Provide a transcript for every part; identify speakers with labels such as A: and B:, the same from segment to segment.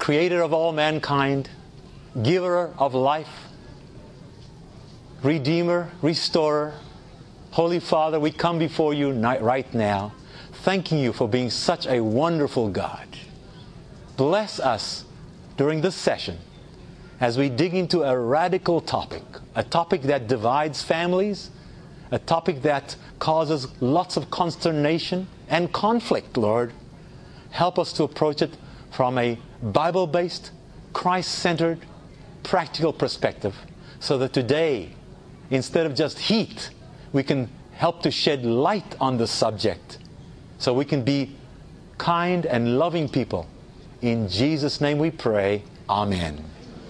A: Creator of all mankind, giver of life, Redeemer, Restorer, Holy Father, we come before you right now, thanking you for being such a wonderful God. Bless us during this session as we dig into a radical topic, a topic that divides families, a topic that causes lots of consternation and conflict, Lord. Help us to approach it from a Bible-based, Christ-centered, practical perspective, so that today, instead of just heat, we can help to shed light on the subject, so we can be kind and loving people. In Jesus' name we pray. Amen.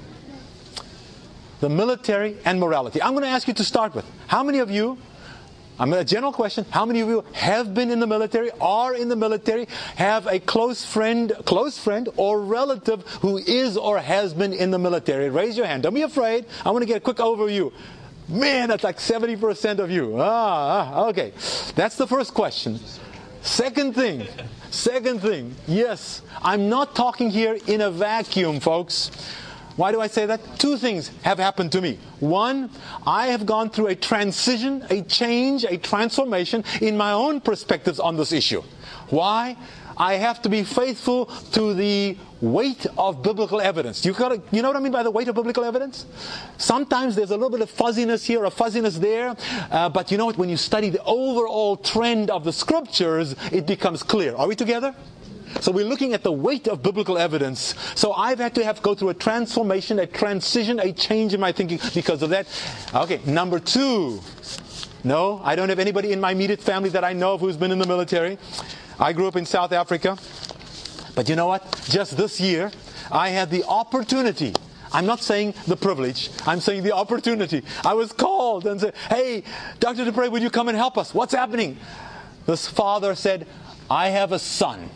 A: The military and morality. I'm going to ask you to start with, how many of you, a general question, how many of you have been in the military, are in the military, have a close friend or relative who is or has been in the military? Raise your hand. Don't be afraid. I want to get a quick overview. Man, that's like 70% of you. Okay. That's the first question. Second thing, yes, I'm not talking here in a vacuum, folks. Why do I say that? Two things have happened to me. One, I have gone through a transition, a change, a transformation in my own perspectives on this issue. Why? I have to be faithful to the weight of biblical evidence. You know what I mean by the weight of biblical evidence? Sometimes there's a little bit of fuzziness here, a fuzziness there, but you know what? When you study the overall trend of the Scriptures, it becomes clear. Are we together? So we're looking at the weight of biblical evidence. So I've had to go through a transformation, a transition, a change in my thinking because of that. Okay, number two. No, I don't have anybody in my immediate family that I know of who's been in the military. I grew up in South Africa. But you know what? Just this year, I had the opportunity. I'm not saying the privilege. I'm saying the opportunity. I was called and said, "Hey, Dr. Dupre, would you come and help us? What's happening?" This father said, I have a son.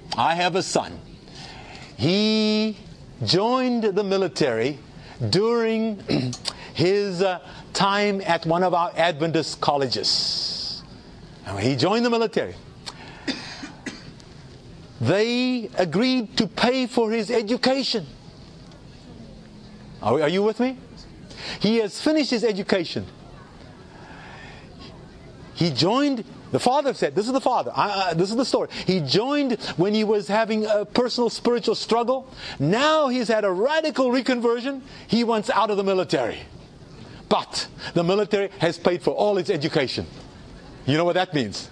A: He joined the military during his time at one of our Adventist colleges. And when he joined the military, they agreed to pay for his education. Are you with me? He has finished his education. He joined, the father said, this is the father, this is the story. He joined when he was having a personal spiritual struggle. Now he's had a radical reconversion. He wants out of the military. But the military has paid for all his education. You know what that means?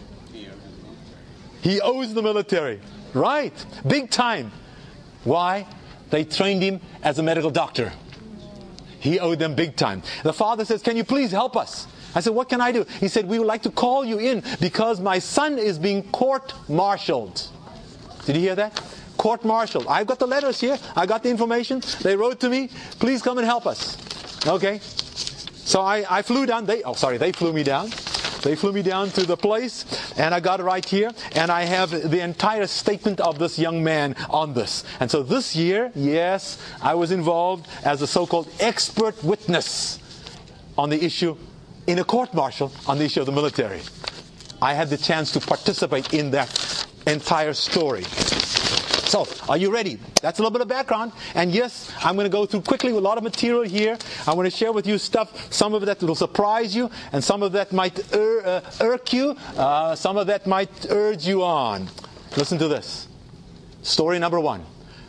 A: He owes the military. Right. Big time. Why? They trained him as a medical doctor. He owed them big time. The father says, "Can you please help us?" I said, "What can I do?" He said, "We would like to call you in because my son is being court-martialed." Did you hear that? Court-martialed. I've got the letters here. I got the information. They wrote to me. Please come and help us. Okay. So I flew down. They flew me down. They flew me down to the place, and I got it right here, and I have the entire statement of this young man on this. And so this year, yes, I was involved as a so-called expert witness on the issue, in a court-martial, on the issue of the military. I had the chance to participate in that entire story. So, are you ready? That's a little bit of background. And yes, I'm going to go through quickly with a lot of material here. I want to share with you stuff, some of that will surprise you, and some of that might irk you, some of that might urge you on. Listen to this. Story number one.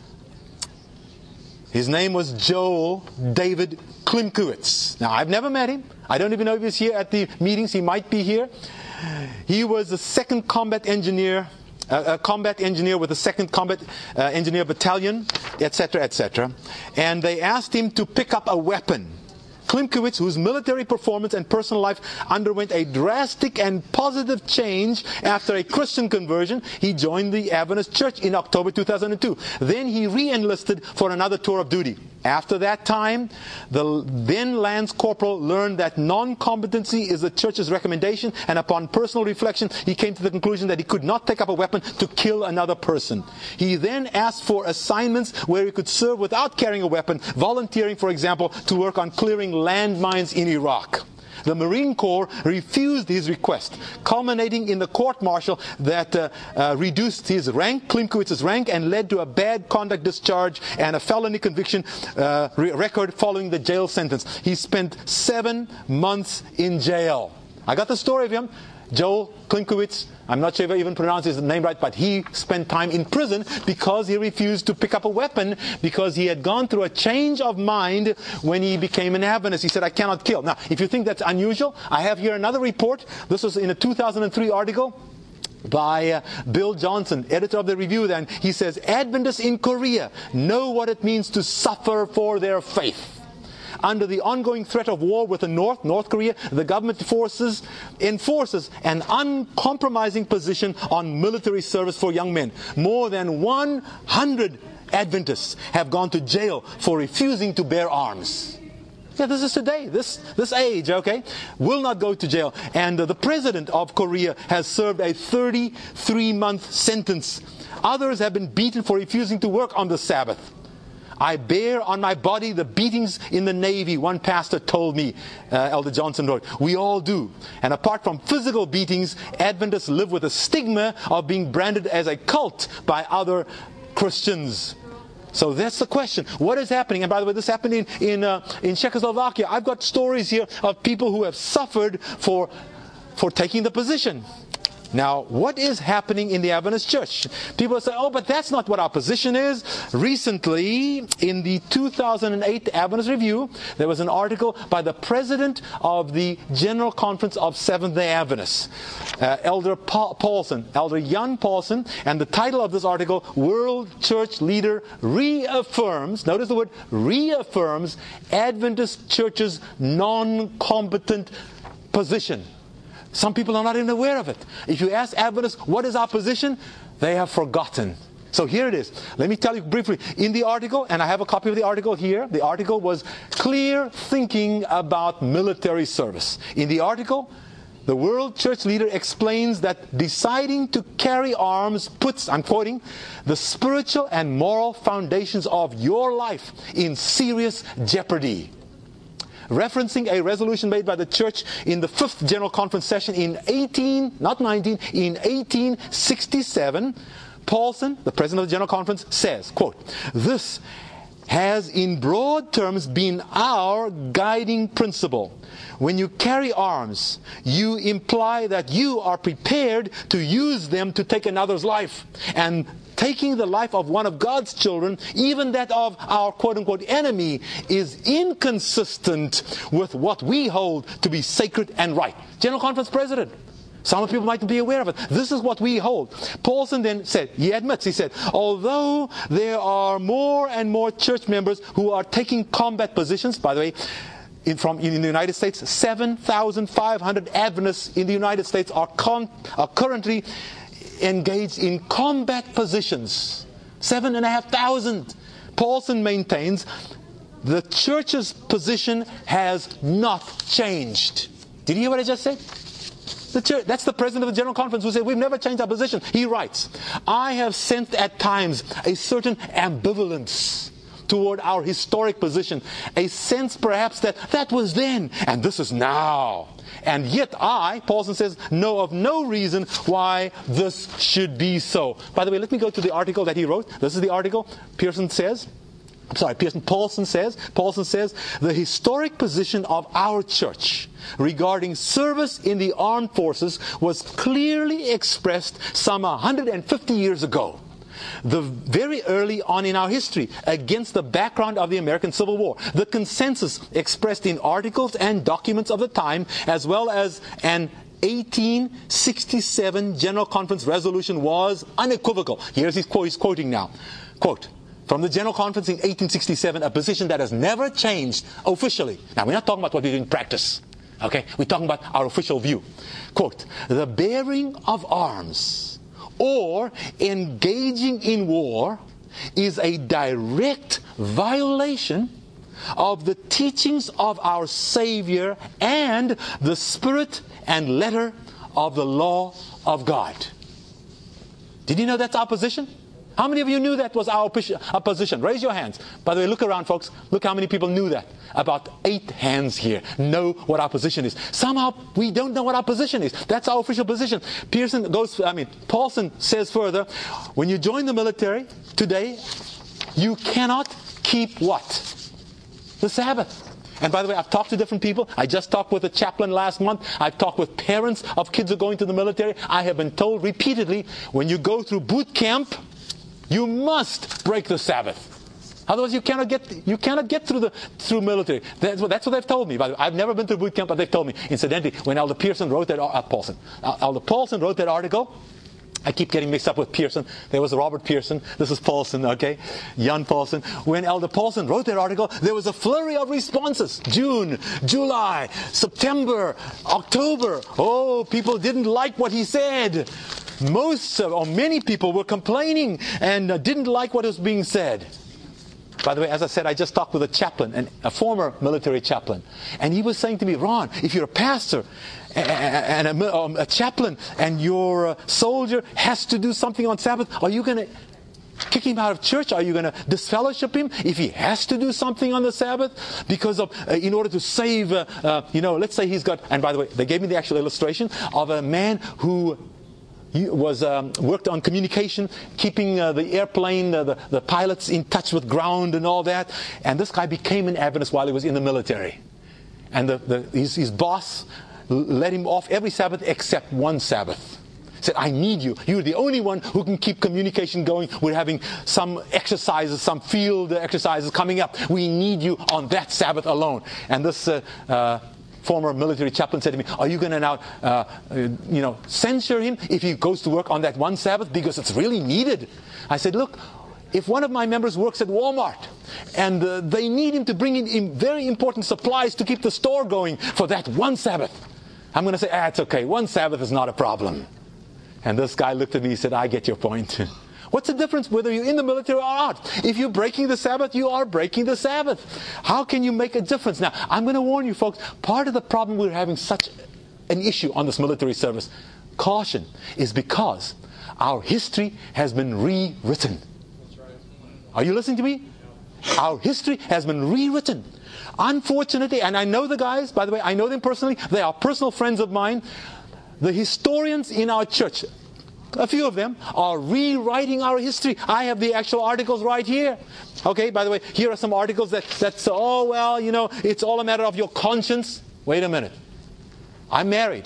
A: His name was Joel David Klimkowitz. Now, I've never met him. I don't even know if he's here at the meetings. He might be here. He was the 2nd Combat Engineer, a combat engineer with the 2nd Combat Engineer Battalion, etc., etc. And they asked him to pick up a weapon. Klimkowitz, whose military performance and personal life underwent a drastic and positive change after a Christian conversion, he joined the Adventist Church in October 2002. Then he re-enlisted for another tour of duty. After that time, the then Lance Corporal learned that non-combatancy is the church's recommendation, and upon personal reflection, he came to the conclusion that he could not take up a weapon to kill another person. He then asked for assignments where he could serve without carrying a weapon, volunteering, for example, to work on clearing landmines in Iraq. the Marine Corps refused his request, culminating in the court-martial that reduced his rank, Klimkowitz's rank, and led to a bad conduct discharge and a felony conviction record following the jail sentence. He spent 7 months in jail. I got the story of him. Joel Klimkowitz, I'm not sure if I even pronounced his name right, but he spent time in prison because he refused to pick up a weapon because he had gone through a change of mind when he became an Adventist. He said, I cannot kill. Now, if you think that's unusual, I have here another report. This was in a 2003 article by Bill Johnson, editor of the Review. Then he says, Adventists in Korea know what it means to suffer for their faith. Under the ongoing threat of war with the North Korea, the government enforces an uncompromising position on military service for young men. More than 100 Adventists have gone to jail for refusing to bear arms. Yeah, this is today, this age, okay, will not go to jail. And the president of Korea has served a 33-month sentence. Others have been beaten for refusing to work on the Sabbath. I bear on my body the beatings in the Navy, one pastor told me, Elder Johnson wrote. We all do. And apart from physical beatings, Adventists live with a stigma of being branded as a cult by other Christians. So that's the question. What is happening? And by the way, this happened in Czechoslovakia. I've got stories here of people who have suffered for taking the position. Now, what is happening in the Adventist church? People say, oh, but that's not what our position is. Recently, in the 2008 Adventist Review, there was an article by the president of the General Conference of Seventh-day Adventists, Elder Paulson, Elder Jan Paulson, and the title of this article, World Church Leader Reaffirms, notice the word, reaffirms Adventist Church's non-combatant position. Some people are not even aware of it. If you ask Adventists, what is our position? They have forgotten. So here it is. Let me tell you briefly. In the article, and I have a copy of the article here, the article was Clear Thinking About Military Service. In the article, the World Church Leader explains that deciding to carry arms puts, I'm quoting, the spiritual and moral foundations of your life in serious jeopardy. Referencing a resolution made by the church in the 5th General Conference session in 1867, Paulson, the president of the General Conference, says, quote, this has in broad terms been our guiding principle. When you carry arms, you imply that you are prepared to use them to take another's life. And taking the life of one of God's children, even that of our quote-unquote enemy, is inconsistent with what we hold to be sacred and right. General Conference President. Some people might be aware of it. This is what we hold. Paulson then said, he admits, he said, although there are more and more church members who are taking combat positions, by the way, in the United States, 7,500 Adventists in the United States are currently engaged in combat positions. 7,500. Paulson maintains the church's position has not changed. Did you hear what I just said? The church, that's the president of the General Conference who said, we've never changed our position. He writes, I have sensed at times a certain ambivalence toward our historic position. A sense perhaps that was then and this is now. And yet I, Paulson says, know of no reason why this should be so. By the way, let me go to the article that he wrote. This is the article. Paulson says, the historic position of our church regarding service in the armed forces was clearly expressed some 150 years ago. Very early on in our history, against the background of the American Civil War. The consensus expressed in articles and documents of the time, as well as an 1867 General Conference resolution, was unequivocal. Here's his quote, he's quoting now. Quote, from the General Conference in 1867, a position that has never changed officially. Now, we're not talking about what we do in practice. Okay? We're talking about our official view. Quote, the bearing of arms or engaging in war is a direct violation of the teachings of our Savior and the spirit and letter of the law of God. Did you know that's our position? How many of you knew that was our position? Raise your hands. By the way, look around, folks. Look how many people knew that. About 8 hands here know what our position is. Somehow we don't know what our position is. That's our official position. Paulson says further, when you join the military today, you cannot keep what? The Sabbath. And by the way, I've talked to different people. I just talked with a chaplain last month. I've talked with parents of kids who are going to the military. I have been told repeatedly, when you go through boot camp, you must break the Sabbath. Otherwise, you cannot get through military. That's what they've told me. By the way, I've never been through boot camp, but they've told me. Incidentally, when Elder Paulson wrote that article, I keep getting mixed up with Pearson. There was Robert Pearson. This is Paulson, okay? Jan Paulson. When Elder Paulson wrote that article, there was a flurry of responses. June, July, September, October. Oh, people didn't like what he said. Many people were complaining and didn't like what was being said. By the way, as I said, I just talked with a chaplain, a former military chaplain. And he was saying to me, Ron, if you're a pastor and a chaplain and your soldier has to do something on Sabbath, are you going to kick him out of church? Are you going to disfellowship him if he has to do something on the Sabbath? Because of, in order to save, let's say he's got, and by the way, they gave me the actual illustration of a man who was worked on communication, keeping the airplane, the pilots in touch with ground and all that. And this guy became an Adventist while he was in the military. And his boss let him off every Sabbath except one Sabbath. Said, I need you. You're the only one who can keep communication going. We're having some exercises, some field exercises coming up. We need you on that Sabbath alone. And this former military chaplain said to me, are you going to now, censure him if he goes to work on that one Sabbath because it's really needed? I said, look, if one of my members works at Walmart and they need him to bring in very important supplies to keep the store going for that one Sabbath, I'm going to say, it's okay. One Sabbath is not a problem. And this guy looked at me and said, I get your point. What's the difference whether you're in the military or not? If you're breaking the Sabbath, you are breaking the Sabbath. How can you make a difference? Now, I'm going to warn you folks, part of the problem we're having such an issue on this military service, caution, is because our history has been rewritten. Are you listening to me? Our history has been rewritten. Unfortunately, and I know the guys, by the way, I know them personally, they are personal friends of mine. The historians in our church, a few of them, are rewriting our history. I have the actual articles right here. Okay, by the way, here are some articles that's it's all a matter of your conscience. Wait a minute. I'm married.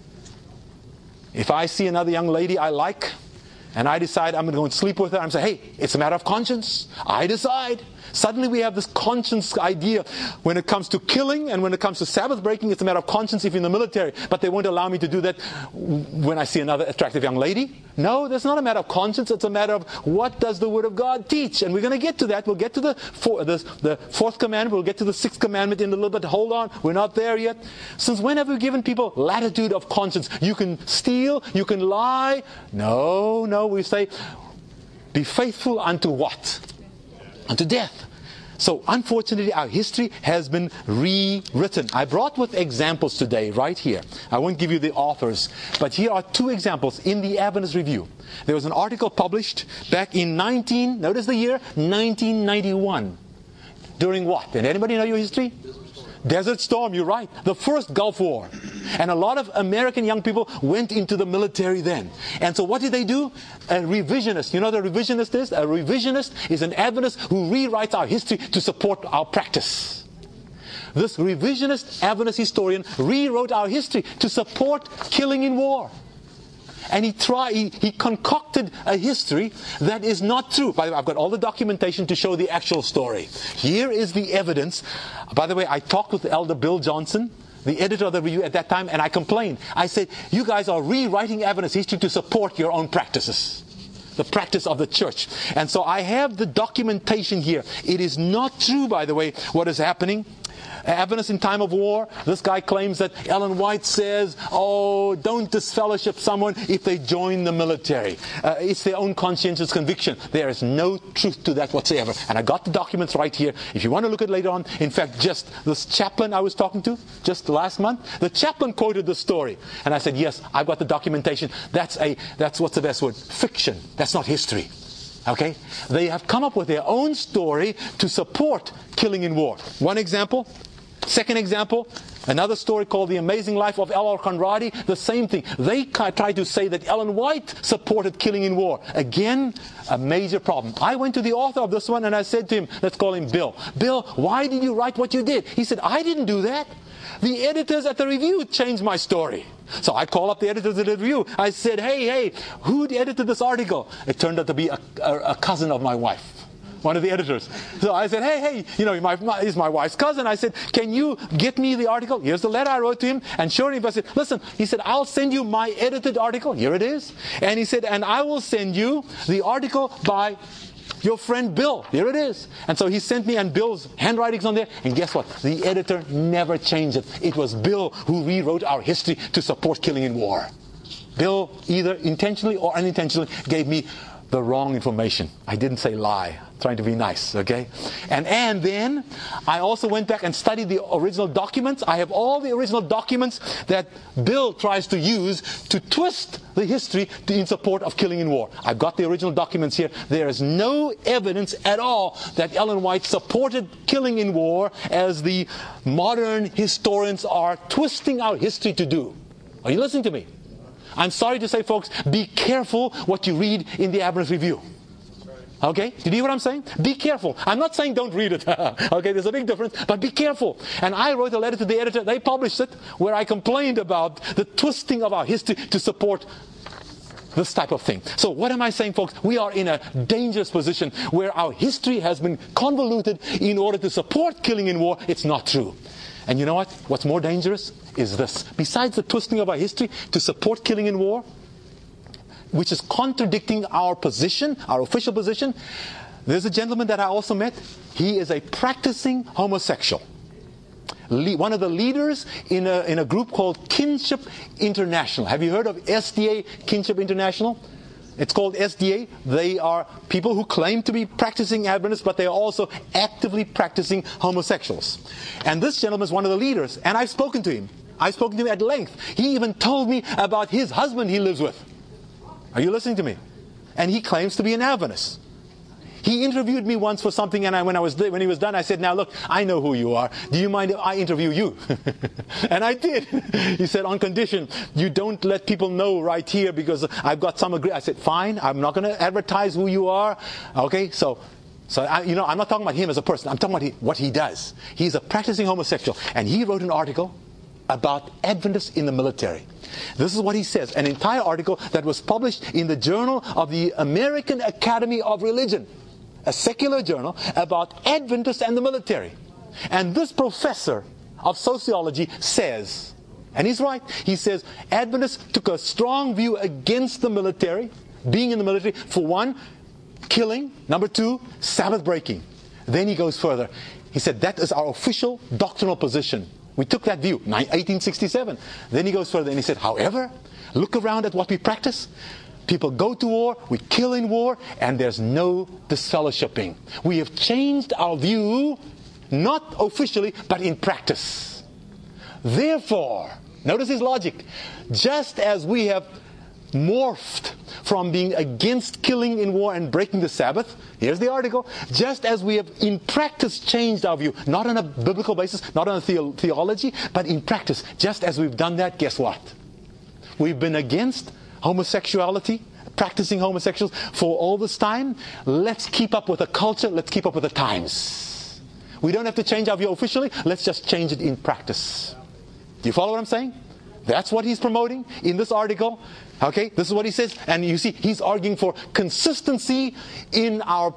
A: If I see another young lady I like, and I decide I'm going to go and sleep with her, I'm saying, hey, it's a matter of conscience. I decide. Suddenly we have this conscience idea. When it comes to killing and when it comes to Sabbath breaking, it's a matter of conscience if you're in the military. But they won't allow me to do that when I see another attractive young lady. No, that's not a matter of conscience. It's a matter of what does the Word of God teach. And we're going to get to that. We'll get to the fourth commandment. We'll get to the sixth commandment in a little bit. Hold on. We're not there yet. Since when have we given people latitude of conscience? You can steal. You can lie. No. We say, be faithful unto what? Unto death. So unfortunately our history has been rewritten. I brought with examples today right here. I won't give you the authors, but here are 2 examples in the Adventist Review. There was an article published back in notice the year, 1991. During what? Did anybody know your history? Desert Storm, you're right. The first Gulf War. And a lot of American young people went into the military then. And so what did they do? A revisionist. You know what a revisionist is? A revisionist is an Adventist who rewrites our history to support our practice. This revisionist Adventist historian rewrote our history to support killing in war. And he concocted a history that is not true. By the way, I've got all the documentation to show the actual story. Here is the evidence. By the way, I talked with Elder Bill Johnson, the editor of the review at that time, and I complained. I said, you guys are rewriting Adventist history to support your own practices. The practice of the church. And so I have the documentation here. It is not true, by the way, what is happening. Adventists in time of war, this guy claims that Ellen White says, don't disfellowship someone if they join the military. It's their own conscientious conviction. There is no truth to that whatsoever. And I got the documents right here. If you want to look at it later on, in fact, just this chaplain I was talking to, just last month, the chaplain quoted the story. And I said, yes, I've got the documentation. That's what's the best word? Fiction. That's not history. Okay? They have come up with their own story to support killing in war. One example. Second example, another story called The Amazing Life of L.R. Conradi. The same thing. They try to say that Ellen White supported killing in war. Again, a major problem. I went to the author of this one and I said to him, let's call him Bill. Bill, why did you write what you did? He said, I didn't do that. The editors at the review changed my story. So I called up the editors at the review. I said, hey, who edited this article? It turned out to be a cousin of my wife, one of the editors. So I said, hey, he's my wife's cousin. I said, can you get me the article? Here's the letter I wrote to him. And sure enough, I said, listen, he said, I'll send you my edited article. Here it is. And he said, and I will send you the article by your friend Bill. Here it is. And so he sent me, and Bill's handwriting's on there. And guess what? The editor never changed it. It was Bill who rewrote our history to support killing in war. Bill, either intentionally or unintentionally, gave me the wrong information. I didn't say lie. I'm trying to be nice, okay? And then I also went back and studied the original documents. I have all the original documents that Bill tries to use to twist the history in support of killing in war. I've got the original documents here. There is no evidence at all that Ellen White supported killing in war as the modern historians are twisting our history to do. Are you listening to me? I'm sorry to say, folks, be careful what you read in the Adventist Review. Okay? Did you hear what I'm saying? Be careful. I'm not saying don't read it. Okay, there's a big difference, but be careful. And I wrote a letter to the editor. They published it, where I complained about the twisting of our history to support this type of thing. So what am I saying, folks? We are in a dangerous position where our history has been convoluted in order to support killing in war. It's not true. And you know what? What's more dangerous is this. Besides the twisting of our history to support killing in war, which is contradicting our position, our official position, there's a gentleman that I also met. He is a practicing homosexual. One of the leaders in a group called Kinship International. Have you heard of SDA, Kinship International? It's called SDA. They are people who claim to be practicing Adventists, but they are also actively practicing homosexuals. And this gentleman is one of the leaders, and I've spoken to him. I've spoken to him at length. He even told me about his husband he lives with. Are you listening to me? And he claims to be an Adventist. He interviewed me once for something, and when he was done, I said, now look, I know who you are. Do you mind if I interview you? And I did. He said, on condition, you don't let people know right here because I've got some agree. I said, fine, I'm not going to advertise who you are. Okay, so I'm not talking about him as a person. I'm talking about what he does. He's a practicing homosexual, and he wrote an article about Adventists in the military. This is what he says, an entire article that was published in the Journal of the American Academy of Religion, a secular journal about Adventists and the military. And this professor of sociology says, and he's right, he says Adventists took a strong view against the military, being in the military, for one, killing, number two, Sabbath breaking. Then he goes further. He said that is our official doctrinal position. We took that view, 1867. Then he goes further and he said, however, look around at what we practice. People go to war, we kill in war, and there's no disfellowshipping. We have changed our view, not officially, but in practice. Therefore, notice his logic, just as we have morphed from being against killing in war and breaking the Sabbath, here's the article, just as we have in practice changed our view, not on a biblical basis, not on a theology, but in practice, just as we've done that, guess what? We've been against homosexuality, practicing homosexuals for all this time. Let's keep up with the culture, let's keep up with the times. We don't have to change our view officially, let's just change it in practice. Do you follow what I'm saying? That's what he's promoting in this article. Okay, this is what he says. And you see, he's arguing for consistency in our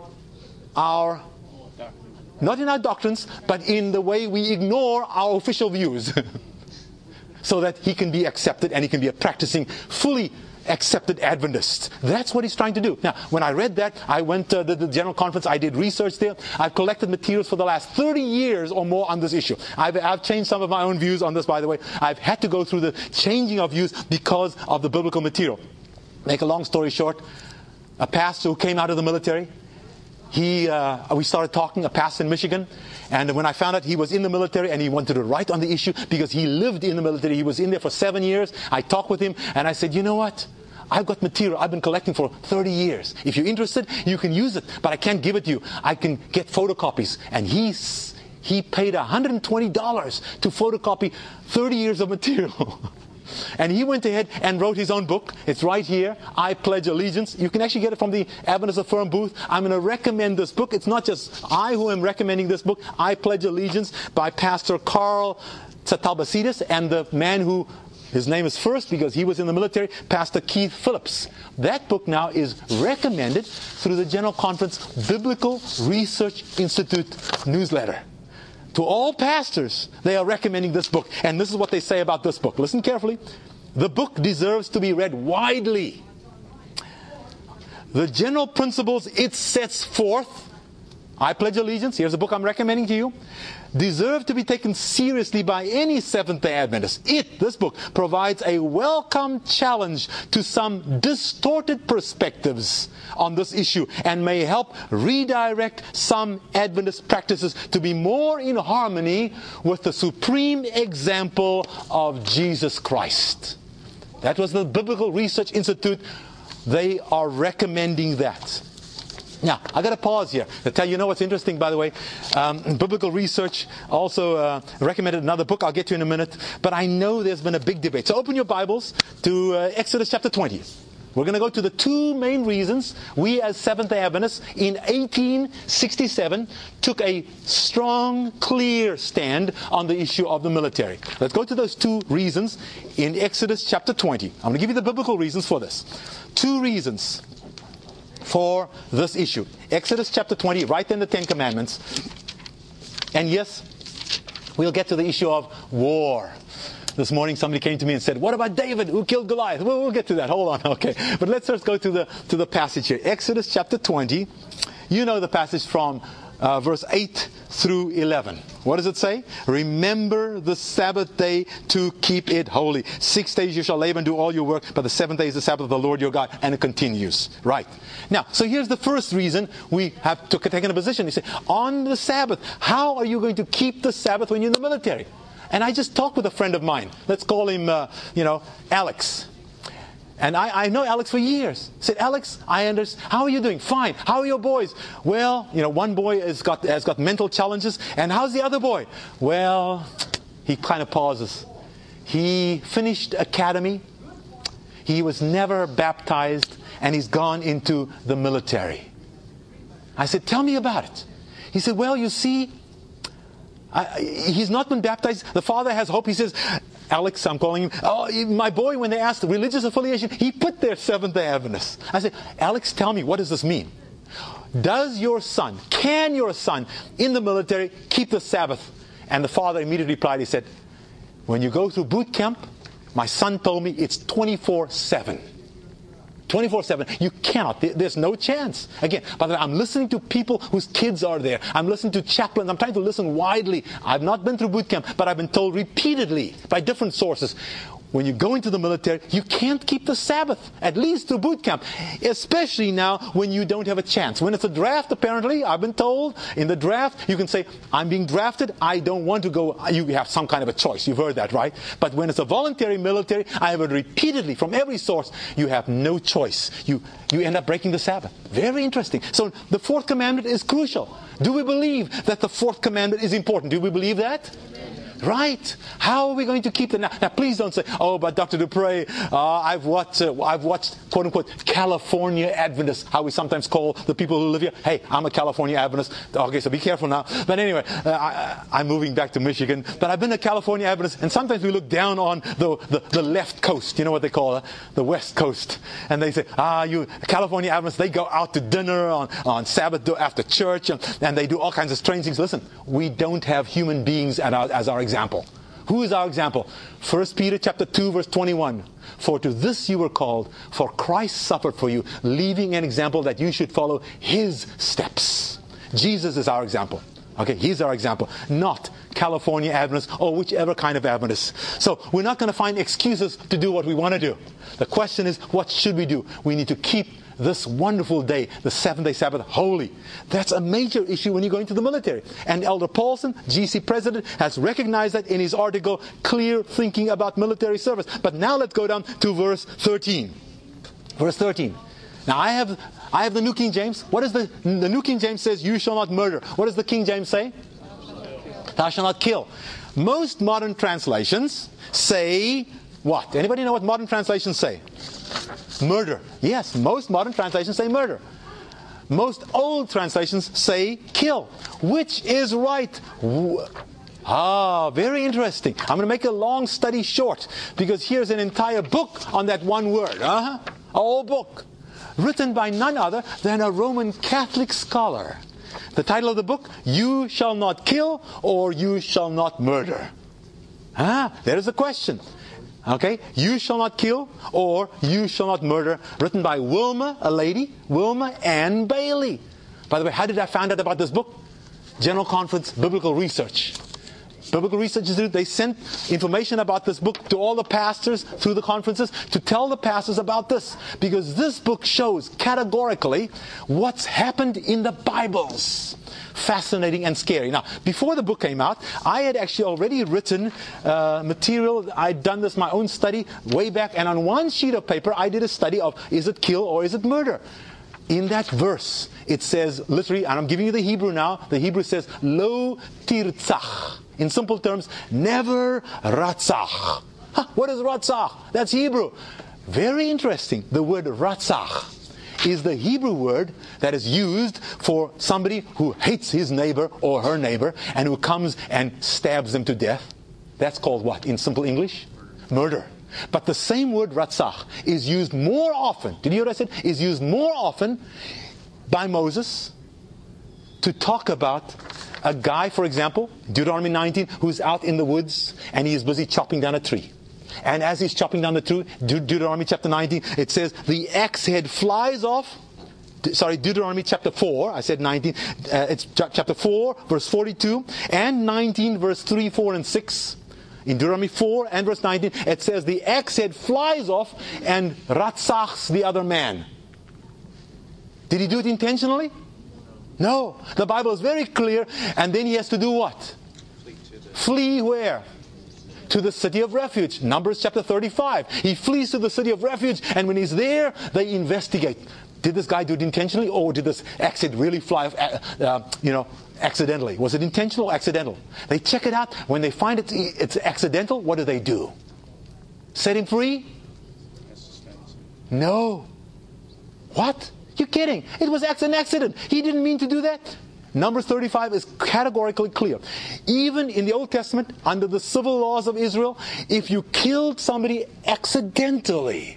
A: not in our doctrines, but in the way we ignore our official views. So that he can be accepted and he can be a practicing, fully accepted Adventist. That's what he's trying to do. Now, when I read that, I went to the General Conference. I did research there. I've collected materials for the last 30 years or more on this issue. I've changed some of my own views on this, by the way. I've had to go through the changing of views because of the biblical material. Make a long story short, a pastor who came out of the military, we started talking, a pastor in Michigan, and when I found out he was in the military and he wanted to write on the issue because he lived in the military, he was in there for 7 years, I talked with him and I said, you know what? I've got material I've been collecting for 30 years. If you're interested, you can use it, but I can't give it to you. I can get photocopies. And he paid $120 to photocopy 30 years of material. And he went ahead and wrote his own book. It's right here, I Pledge Allegiance. You can actually get it from the Adventist Affirm booth. I'm going to recommend this book. It's not just I who am recommending this book, I Pledge Allegiance, by Pastor Carl Tsatabasides, and the man who, his name is first because he was in the military, Pastor Keith Phillips. That book now is recommended through the General Conference Biblical Research Institute newsletter. To all pastors, they are recommending this book. And this is what they say about this book. Listen carefully. The book deserves to be read widely. The general principles it sets forth, I Pledge Allegiance, here's a book I'm recommending to you, deserve to be taken seriously by any Seventh-day Adventist. This book, provides a welcome challenge to some distorted perspectives on this issue and may help redirect some Adventist practices to be more in harmony with the supreme example of Jesus Christ. That was the Biblical Research Institute. They are recommending that. Now, I got to pause here to tell you, what's interesting, by the way. Biblical Research also recommended another book. I'll get to in a minute. But I know there's been a big debate. So open your Bibles to Exodus chapter 20. We're going to go to the two main reasons we as Seventh-day Adventists in 1867 took a strong, clear stand on the issue of the military. Let's go to those two reasons in Exodus chapter 20. I'm going to give you the biblical reasons for this. Two reasons for this issue. Exodus chapter 20, right in the Ten Commandments. And yes, we'll get to the issue of war. This morning somebody came to me and said, what about David who killed Goliath? Well, we'll get to that. Hold on. Okay. But let's first go to the passage here. Exodus chapter 20. You know the passage from verse 8 through 11. What does it say? Remember the Sabbath day to keep it holy. 6 days you shall labor and do all your work, but the seventh day is the Sabbath of the Lord your God. And it continues. Right. Now, so here's the first reason we have taken a position. You say, on the Sabbath, how are you going to keep the Sabbath when you're in the military? And I just talked with a friend of mine. Let's call him, Alex. And I know Alex for years. I said, Alex, I understand. How are you doing? Fine. How are your boys? Well, one boy has got mental challenges. And how's the other boy? Well, he kind of pauses. He finished academy. He was never baptized. And he's gone into the military. I said, tell me about it. He said, well, you see, he's not been baptized. The father has hope. He says, Alex, I'm calling him. Oh, my boy, when they asked religious affiliation, he put their Seventh-day Adventists. I said, Alex, tell me, what does this mean? Can your son in the military keep the Sabbath? And the father immediately replied, he said, when you go through boot camp, my son told me it's 24/7. 24/7. You cannot. There's no chance. Again, by the way, I'm listening to people whose kids are there. I'm listening to chaplains. I'm trying to listen widely. I've not been through boot camp, but I've been told repeatedly by different sources, when you go into the military, you can't keep the Sabbath, at least through boot camp. Especially now when you don't have a chance. When it's a draft, apparently, I've been told, in the draft, you can say, I'm being drafted, I don't want to go. You have some kind of a choice. You've heard that, right? But when it's a voluntary military, I have heard repeatedly from every source, you have no choice. You end up breaking the Sabbath. Very interesting. So the fourth commandment is crucial. Do we believe that the fourth commandment is important? Do we believe that? Right. How are we going to keep the... Now please don't say, oh, but Dr. Dupre, I've watched, quote unquote, California Adventists, how we sometimes call the people who live here. Hey, I'm a California Adventist. Okay, so be careful now. But anyway, I'm moving back to Michigan. But I've been a California Adventist, and sometimes we look down on the left coast. You know what they call it? The west coast. And they say, you California Adventists, they go out to dinner on Sabbath after church, and they do all kinds of strange things. Listen, we don't have human beings as our example. Who is our example? 1 Peter chapter 2 verse 21. For to this you were called, for Christ suffered for you, leaving an example that you should follow His steps. Jesus is our example. Okay, He's our example, not California Adventists or whichever kind of Adventists. So we're not going to find excuses to do what we want to do. The question is, what should we do? We need to keep this wonderful day, the seventh-day Sabbath, holy. That's a major issue when you go into the military. And Elder Paulson, GC President, has recognized that in his article, Clear Thinking About Military Service. But now let's go down to verse 13. Verse 13. Now I have the New King James. What is the New King James says, you shall not murder. What does the King James say? Thou shalt not kill. Most modern translations say what? Anybody know what modern translations say? Murder. Yes, most modern translations say murder. Most old translations say kill. Which is right? Very interesting. I'm going to make a long study short, because here's an entire book on that one word. A whole book. Written by none other than a Roman Catholic scholar. The title of the book, You Shall Not Kill or You Shall Not Murder. There is a question. Okay, You Shall Not Kill or You Shall Not Murder, written by Wilma, a lady, Wilma Ann Bailey. By the way, how did I find out about this book? General Conference Biblical Research. Biblical Research Institute, they sent information about this book to all the pastors through the conferences to tell the pastors about this. Because this book shows categorically what's happened in the Bibles. Fascinating and scary. Now, before the book came out, I had actually already written material. I'd done this, my own study, way back. And on one sheet of paper, I did a study of, is it kill or is it murder? In that verse, it says, literally, and I'm giving you the Hebrew now, the Hebrew says, Lo tirtzach. In simple terms, never ratzach. What is ratzach? That's Hebrew. Very interesting. The word ratzach is the Hebrew word that is used for somebody who hates his neighbor or her neighbor and who comes and stabs them to death. That's called what in simple English? Murder. But the same word ratzach is used more often. Did you hear what I said? Is used more often by Moses to talk about a guy, for example, Deuteronomy 19, who's out in the woods and he is busy chopping down a tree. And as he's chopping down the tree, Deuteronomy chapter 19, it says the axe head flies off. Sorry, Deuteronomy chapter 4, I said 19. It's chapter 4, verse 42, and 19, verse 3, 4, and 6. In Deuteronomy 4 and verse 19, it says the axe head flies off and ratzachs the other man. Did he do it intentionally? No. The Bible is very clear. And then he has to do what? Flee where? To the city of refuge. Numbers chapter 35. He flees to the city of refuge, and when he's there, they investigate. Did this guy do it intentionally, or did this axe head really fly off, accidentally? Was it intentional or accidental? They check it out. When they find it's accidental, what do? Set him free? No. What? You're kidding. It was an accident. He didn't mean to do that. Numbers 35 is categorically clear. Even in the Old Testament, under the civil laws of Israel, if you killed somebody accidentally,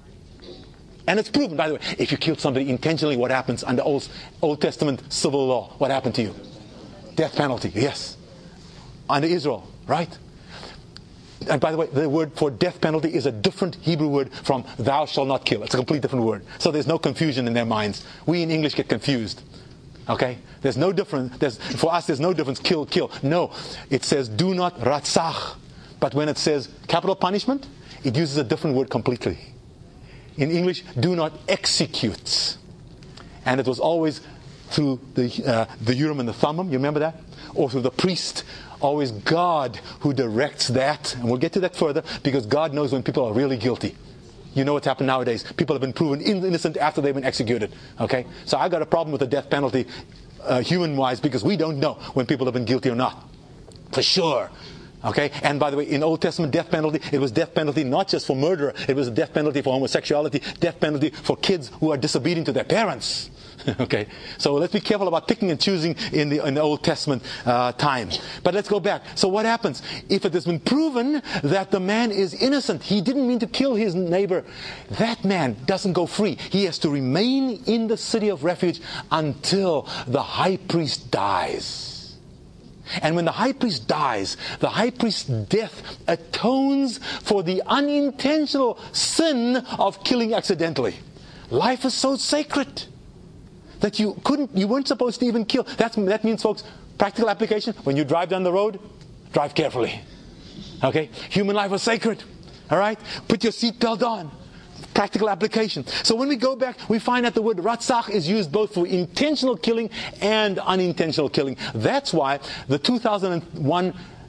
A: and it's proven, by the way, if you killed somebody intentionally, what happens under Old Testament civil law? What happened to you? Death penalty, yes. Under Israel, right? And by the way, the word for death penalty is a different Hebrew word from thou shalt not kill. It's a completely different word. So there's no confusion in their minds. We in English get confused. Okay? There's no difference. For us, there's no difference. Kill, kill. No. It says do not ratzach. But when it says capital punishment, it uses a different word completely. In English, do not execute. And it was always through the Urim and the Thummim. You remember that? Or through the priest. Always God who directs that. And we'll get to that further, because God knows when people are really guilty. You know what's happened nowadays. People have been proven innocent after they've been executed. Okay? So I got a problem with the death penalty, human-wise, because we don't know when people have been guilty or not. For sure. Okay? And by the way, in Old Testament death penalty, it was death penalty not just for murder. It was a death penalty for homosexuality, death penalty for kids who are disobedient to their parents. Okay, so let's be careful about picking and choosing in the Old Testament time. But let's go back. So what happens? If it has been proven that the man is innocent, he didn't mean to kill his neighbor, that man doesn't go free. He has to remain in the city of refuge until the high priest dies. And when the high priest dies, the high priest's death atones for the unintentional sin of killing accidentally. Life is so sacred that you weren't supposed to even kill. That means, folks, practical application, when you drive down the road, drive carefully. Okay? Human life is sacred. Alright? Put your seatbelt on. Practical application. So when we go back, we find that the word ratzach is used both for intentional killing and unintentional killing. That's why the 2001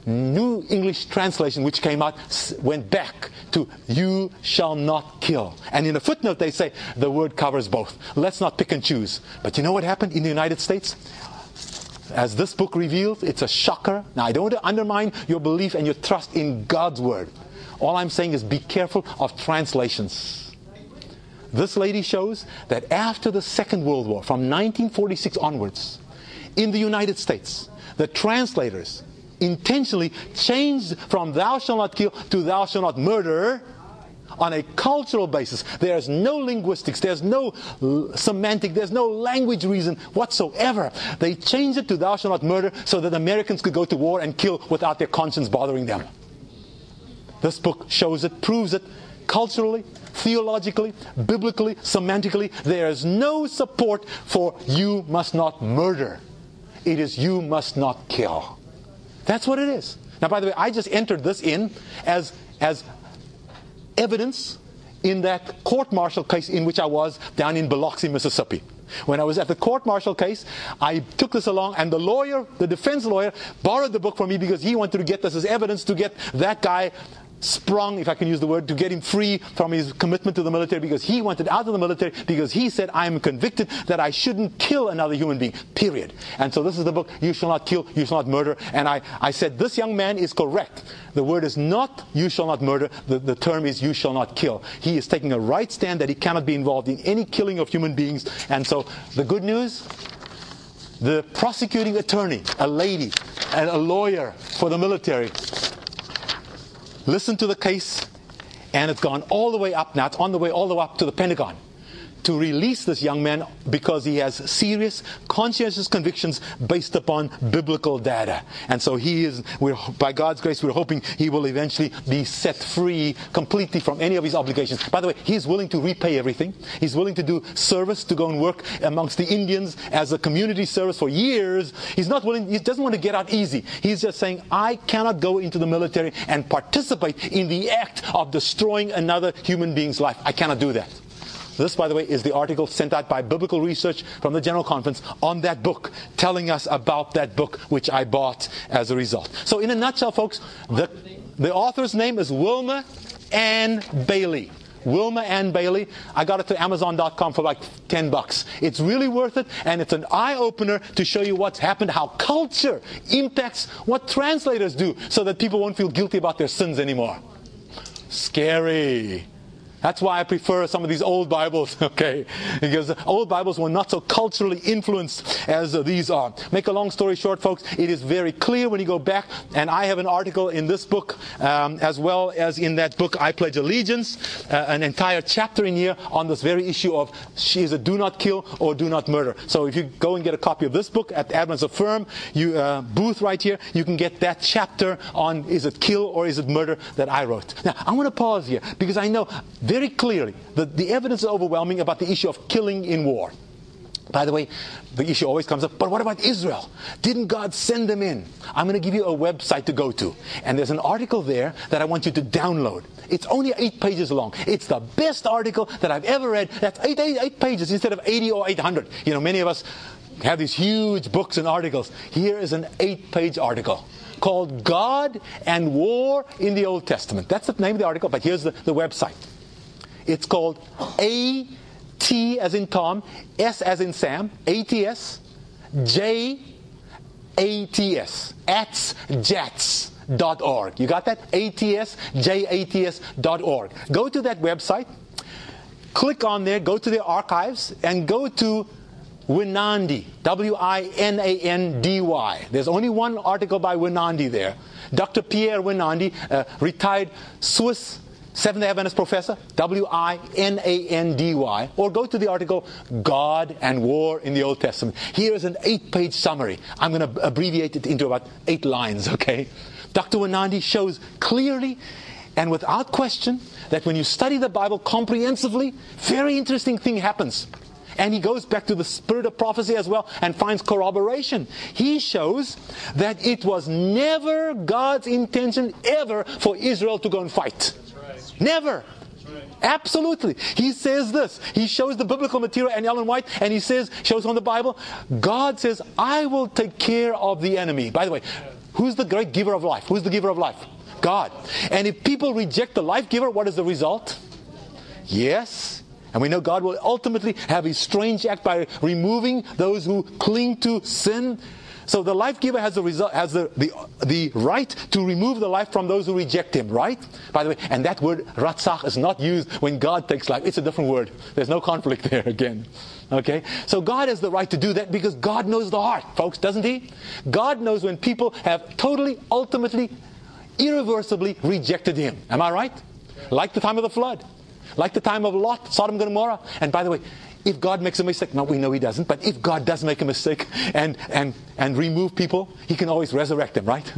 A: New English Translation, which came out, went back to "you shall not kill." And in a footnote they say the word covers both. Let's not pick and choose. But you know what happened in the United States? As this book reveals, it's a shocker. Now, I don't want to undermine your belief and your trust in God's Word. All I'm saying is be careful of translations. This lady shows that after the Second World War, from 1946 onwards, in the United States, the translators intentionally changed from "thou shalt not kill" to "thou shalt not murder" on a cultural basis. There's no linguistics, there's no semantic, there's no language reason whatsoever. They changed it to "thou shalt not murder" so that Americans could go to war and kill without their conscience bothering them. This book shows it, proves it, culturally, theologically, biblically, semantically. There is no support for "you must not murder." It is "you must not kill." That's what it is. Now, by the way, I just entered this in as evidence in that court-martial case in which I was down in Biloxi, Mississippi. When I was at the court-martial case, I took this along, and the defense lawyer, borrowed the book from me because he wanted to get this as evidence to get that guy sprung, if I can use the word, to get him free from his commitment to the military, because he wanted out of the military, because he said, "I am convicted that I shouldn't kill another human being, period." And so this is the book, "You shall not kill, you shall not murder." And I said, this young man is correct. The word is not "you shall not murder." The term is "you shall not kill." He is taking a right stand that he cannot be involved in any killing of human beings. And so the good news, the prosecuting attorney, a lady, and a lawyer for the military, listen to the case, and it's gone all the way up now. It's on the way all the way up to the Pentagon to release this young man because he has serious, conscientious convictions based upon biblical data. And so by God's grace, we're hoping he will eventually be set free completely from any of his obligations. By the way, he's willing to repay everything. He's willing to do service, to go and work amongst the Indians as a community service for years. He doesn't want to get out easy. He's just saying, I cannot go into the military and participate in the act of destroying another human being's life. I cannot do that. This, by the way, is the article sent out by Biblical Research from the General Conference on that book, telling us about that book, which I bought as a result. So in a nutshell, folks, the author's name is Wilma Ann Bailey. Wilma Ann Bailey. I got it to Amazon.com for like $10. It's really worth it, and it's an eye-opener to show you what's happened, how culture impacts what translators do, so that people won't feel guilty about their sins anymore. Scary. That's why I prefer some of these old Bibles, okay? Because old Bibles were not so culturally influenced as these are. Make a long story short, folks, it is very clear when you go back, and I have an article in this book, as well as in that book, I Pledge Allegiance, an entire chapter in here on this very issue of is it do not kill or do not murder. So if you go and get a copy of this book at Adventist Affirm, booth right here, you can get that chapter on is it kill or is it murder that I wrote. Now, I want to pause here, because I know very clearly that the evidence is overwhelming about the issue of killing in war. By the way, the issue always comes up, but what about Israel? Didn't God send them in? I'm going to give you a website to go to. And there's an article there that I want you to download. It's only 8 pages long. It's the best article that I've ever read. That's 8 pages instead of 80 or 800. You know, many of us have these huge books and articles. Here is an 8-page article called "God and War in the Old Testament." That's the name of the article, but here's the website. It's called A-T as in Tom, S as in Sam, A-T-S, J-A-T-S, atsjats.org. You got that? A-T-S-J-A-T-S.org. Go to that website, click on there, go to the archives, and go to Winandi, W-I-N-A-N-D-Y. There's only one article by Winandi there. Dr. Pierre Winandi, retired Swiss Seventh-day Adventist professor, W-I-N-A-N-D-Y, or go to the article God and War in the Old Testament. Here is an 8-page summary. I'm going to abbreviate it into about 8 lines, okay? Dr. Winandi shows clearly and without question that when you study the Bible comprehensively, very interesting thing happens. And he goes back to the spirit of prophecy as well and finds corroboration. He shows that it was never God's intention ever for Israel to go and fight. Never. Absolutely. He says this. He shows the biblical material and Ellen White, and shows on the Bible, God says, I will take care of the enemy. By the way, Who's the great giver of life? Who's the giver of life? God. And if people reject the life giver, what is the result? Yes. And we know God will ultimately have His strange act by removing those who cling to sin. So the life giver has the right to remove the life from those who reject Him, right? By the way, and that word ratzach is not used when God takes life. It's a different word. There's no conflict there again. Okay? So God has the right to do that because God knows the heart, folks, doesn't He? God knows when people have totally, ultimately, irreversibly rejected Him. Am I right? Like the time of the flood. Like the time of Lot, Sodom and Gomorrah. And by the way, if God makes a mistake, no, we know He doesn't, but if God does make a mistake and remove people, He can always resurrect them, right?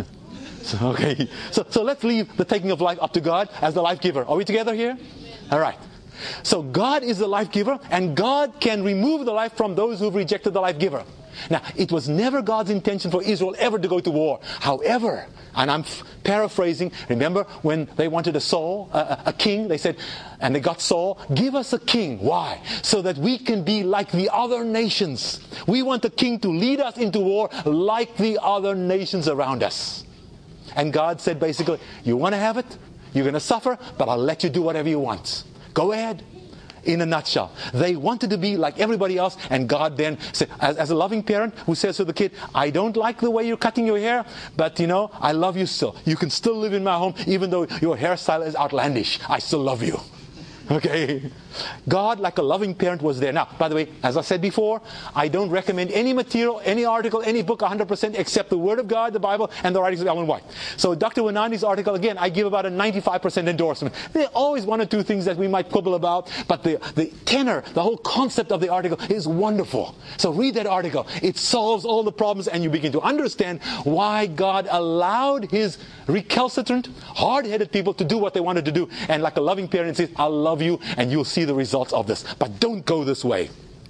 A: So let's leave the taking of life up to God as the life giver. Are we together here? All right. So God is the life giver, and God can remove the life from those who've rejected the life giver. Now, it was never God's intention for Israel ever to go to war. However, and I'm paraphrasing, remember when they wanted a king, they said, and they got Saul, give us a king. Why? So that we can be like the other nations. We want a king to lead us into war like the other nations around us. And God said basically, you want to have it? You're going to suffer, but I'll let you do whatever you want. Go ahead. In a nutshell, they wanted to be like everybody else, and God then said, as a loving parent who says to the kid, I don't like the way you're cutting your hair, but I love you still. You can still live in my home even though your hairstyle is outlandish. I still love you. Okay? God, like a loving parent, was there. Now, by the way, as I said before, I don't recommend any material, any article, any book 100% except the Word of God, the Bible, and the writings of Ellen White. So Dr. Winandi's article, again, I give about a 95% endorsement. There are always one or two things that we might quibble about, but the tenor, the whole concept of the article is wonderful. So read that article. It solves all the problems, and you begin to understand why God allowed His recalcitrant, hard-headed people to do what they wanted to do. And like a loving parent says, I'll love you, and you'll see the results of this. But don't go this way.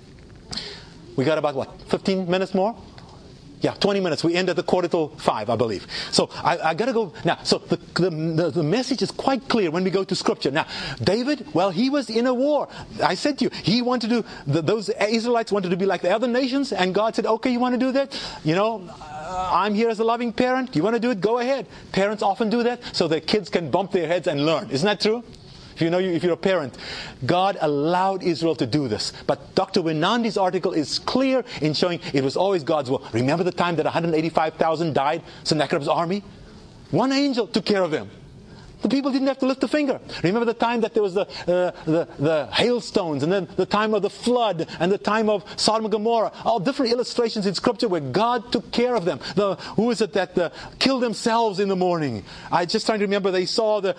A: We got about 15 minutes more? Yeah, 20 minutes. We end at the 4:45, I believe. So I got to go now. So the message is quite clear when we go to Scripture. Now, David, well, he was in a war. I said to you, he wanted to. Those Israelites wanted to be like the other nations, and God said, "Okay, you want to do that? I'm here as a loving parent. You want to do it? Go ahead." Parents often do that so their kids can bump their heads and learn. Isn't that true? If you're a parent, God allowed Israel to do this. But Dr. Winandi's article is clear in showing it was always God's will. Remember the time that 185,000 died, Sennacherib's army? One angel took care of them. The people didn't have to lift a finger. Remember the time that there was the hailstones, and then the time of the flood, and the time of Sodom and Gomorrah. All different illustrations in Scripture where God took care of them. Who is it that killed themselves in the morning? I'm just trying to remember. They saw the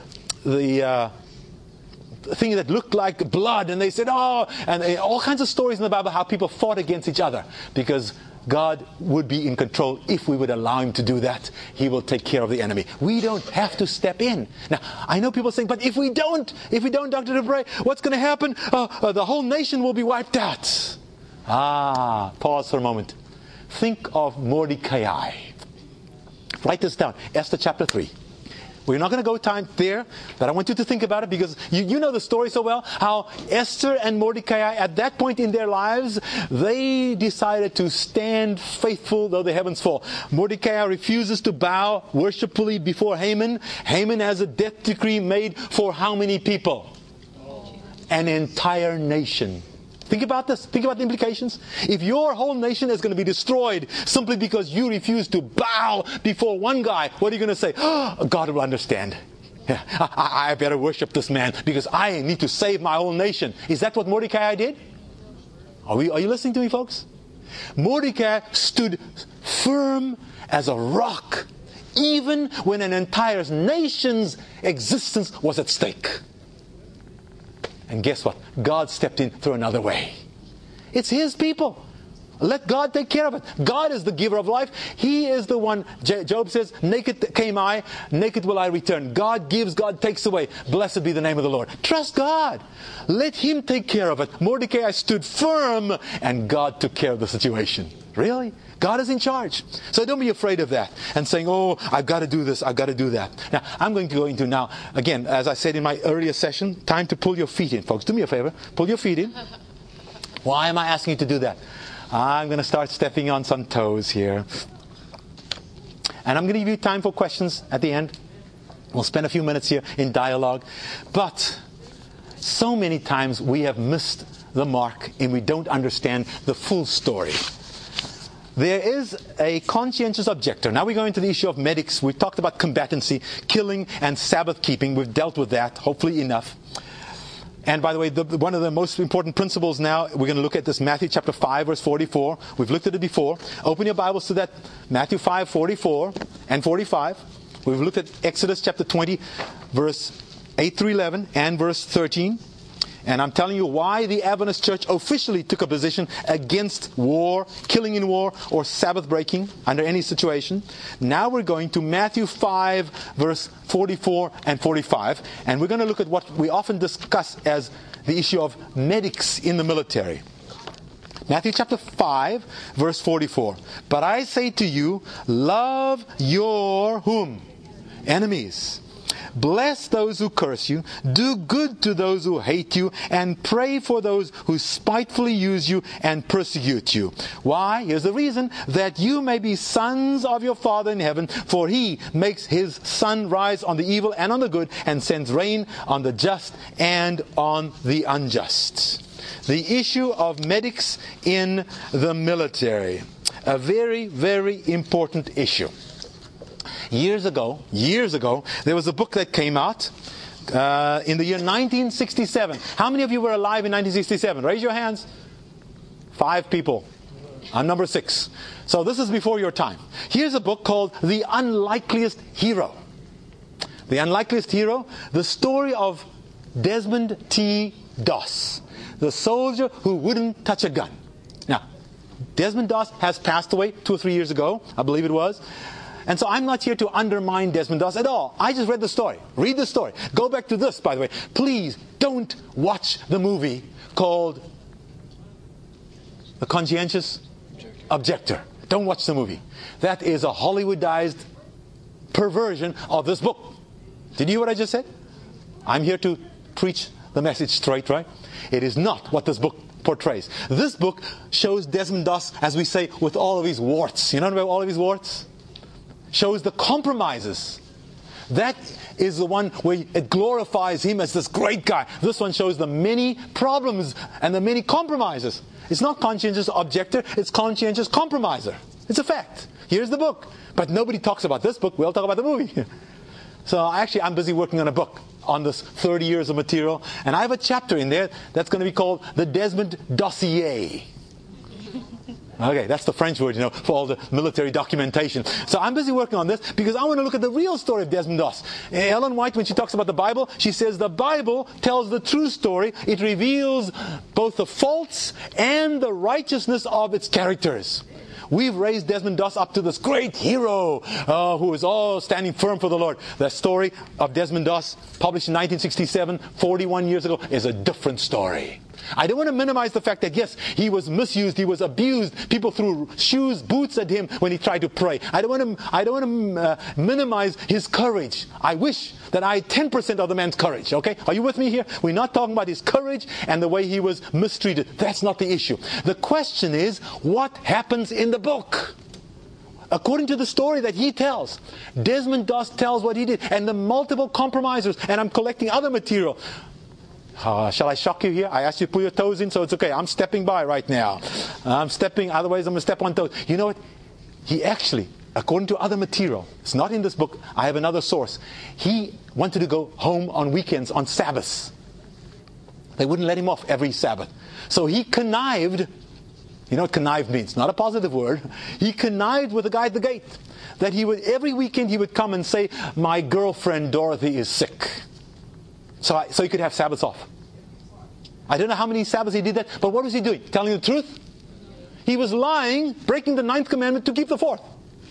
A: thing that looked like blood, and they said, and all kinds of stories in the Bible how people fought against each other, because God would be in control if we would allow Him to do that. He will take care of the enemy. We don't have to step in. Now, I know people saying, but if we don't, Dr. Debray, what's going to happen? The whole nation will be wiped out. Pause for a moment. Think of Mordecai. Write this down. Esther chapter 3. We're not going to go time there, but I want you to think about it, because you know the story so well, how Esther and Mordecai, at that point in their lives, they decided to stand faithful though the heavens fall. Mordecai refuses to bow worshipfully before Haman. Haman has a death decree made for how many people? An entire nation. Think about this. Think about the implications. If your whole nation is going to be destroyed simply because you refuse to bow before one guy, what are you going to say? God will understand. Yeah, I better worship this man because I need to save my whole nation. Is that what Mordecai did? Are you listening to me, folks? Mordecai stood firm as a rock, even when an entire nation's existence was at stake. And guess what? God stepped in through another way. It's His people. Let God take care of it. God is the giver of life. He is the one. Job says, naked came I, naked will I return. God gives, God takes away. Blessed be the name of the Lord. Trust God. Let Him take care of it. Mordecai stood firm, and God took care of the situation. Really? God is in charge. So don't be afraid of that and saying, I've got to do this, I've got to do that. Now, I'm going to go into now, again, as I said in my earlier session, time to pull your feet in. Folks, do me a favor. Pull your feet in. Why am I asking you to do that? I'm going to start stepping on some toes here. And I'm going to give you time for questions at the end. We'll spend a few minutes here in dialogue. But so many times we have missed the mark and we don't understand the full story. There is a conscientious objector. Now we go into the issue of medics. We talked about combatancy, killing, and Sabbath keeping. We've dealt with that, hopefully enough. And by the way, one of the most important principles now, we're going to look at this Matthew chapter 5, verse 44. We've looked at it before. Open your Bibles to that, Matthew 5, 44 and 45. We've looked at Exodus chapter 20, verse 8 through 11 and verse 13. And I'm telling you why the Adventist Church officially took a position against war, killing in war, or Sabbath breaking under any situation. Now we're going to Matthew 5, verse 44 and 45. And we're going to look at what we often discuss as the issue of medics in the military. Matthew chapter 5, verse 44. But I say to you, love your whom? Enemies. Bless those who curse you, do good to those who hate you, and pray for those who spitefully use you and persecute you. Why? Here's the reason: that you may be sons of your Father in heaven, for He makes His sun rise on the evil and on the good, and sends rain on the just and on the unjust. The issue of medics in the military. A very, very important issue. Years ago, there was a book that came out in the year 1967. How many of you were alive in 1967? Raise your hands. 5 people. I'm number 6. So this is before your time. Here's a book called The Unlikeliest Hero. The Unlikeliest Hero, the story of Desmond T. Doss, the soldier who wouldn't touch a gun. Now, Desmond Doss has passed away 2 or 3 years ago, I believe it was. And so I'm not here to undermine Desmond Doss at all. I just read the story. Read the story. Go back to this, by the way. Please don't watch the movie called The Conscientious Objector. Don't watch the movie. That is a Hollywoodized perversion of this book. Did you hear what I just said? I'm here to preach the message straight, right? It is not what this book portrays. This book shows Desmond Doss, as we say, with all of his warts. You know about all of his warts? Shows the compromises. That is the one where it glorifies him as this great guy. This one shows the many problems and the many compromises. It's not conscientious objector, it's conscientious compromiser. It's a fact. Here's the book. But nobody talks about this book. We'll talk about the movie. So actually, I'm busy working on a book on this 30 years of material. And I have a chapter in there that's going to be called The Desmond Dossier. Okay, that's the French word, for all the military documentation. So I'm busy working on this because I want to look at the real story of Desmond Doss. Ellen White, when she talks about the Bible, she says the Bible tells the true story. It reveals both the faults and the righteousness of its characters. We've raised Desmond Doss up to this great hero who is all standing firm for the Lord. The story of Desmond Doss, published in 1967, 41 years ago, is a different story. I don't want to minimize the fact that, yes, he was misused, he was abused. People threw shoes, boots at him when he tried to pray. I don't want to minimize his courage. I wish that I had 10% of the man's courage, okay? Are you with me here? We're not talking about his courage and the way he was mistreated. That's not the issue. The question is, what happens in the book? According to the story that he tells, Desmond Doss tells what he did, and the multiple compromisers, and I'm collecting other material. Shall I shock you here? I asked you to put your toes in, so it's okay. I'm stepping by right now. Otherwise I'm going to step on toes. You know what? He actually, according to other material, it's not in this book, I have another source. He wanted to go home on weekends, on Sabbaths. They wouldn't let him off every Sabbath. So he connived. You know what connive means? Not a positive word. He connived with the guy at the gate. That he would, every weekend he would come and say, my girlfriend Dorothy is sick. So he could have Sabbaths off. I don't know how many Sabbaths he did that, but what was he doing? Telling the truth? He was lying, breaking the 9th commandment to keep the 4th.